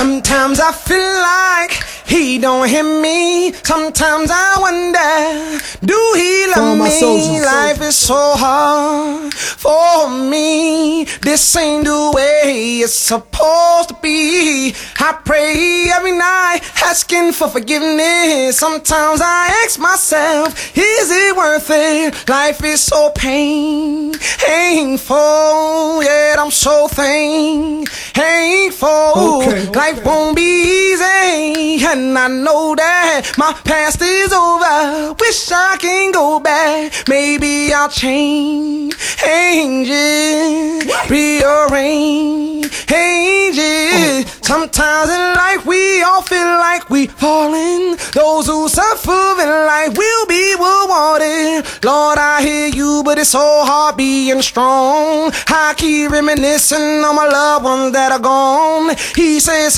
Sometimes I feel like he don't hear me. Sometimes I wonder, do he love me? Life is so hard for me. This ain't the way it's supposed to be. I pray every night, asking for forgiveness. Sometimes I ask myself, is it worth it? Life is so painful, yet I'm so thankful. Life won't be easy, and I know that my past is over. Wish I can go back. Maybe I'll change it, rearrange it. Sometimes in life we all feel like we falling. Those who suffer in life will be rewarded. Lord, I hear you, but it's so hard being strong. I keep reminiscing on my loved ones that are gone. He says